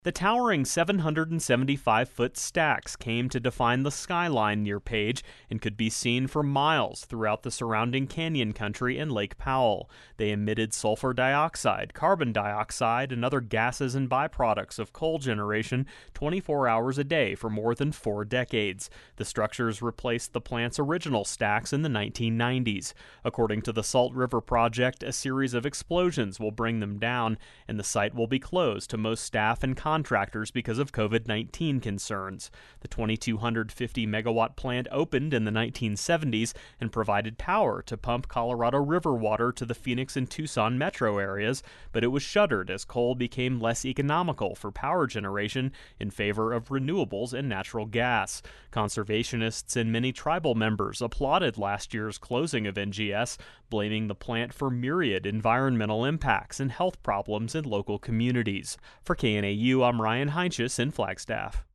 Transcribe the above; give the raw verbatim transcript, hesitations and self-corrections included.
The towering seven hundred seventy-five foot stacks came to define the skyline near Page and could be seen for miles throughout the surrounding canyon country and Lake Powell. They emitted sulfur dioxide, carbon dioxide, and other gases and byproducts of coal generation twenty-four hours a day for more than four decades. The structures replaced the plant's original stacks in the nineteen nineties. According to the Salt River Project, a series of explosions will bring them down, and the site will be closed to most staff and contractors because of COVID nineteen concerns. The twenty-two hundred fifty megawatt plant opened in the nineteen seventies and provided power to pump Colorado River water to the Phoenix and Tucson metro areas, but it was shuttered as coal became less economical for power generation in favor of renewables and natural gas. Conservationists and many tribal members applauded last year's closing of N G S, blaming the plant for myriad environmental impacts and health problems in local communities. For K N A U, I'm Ryan Heinsius in Flagstaff.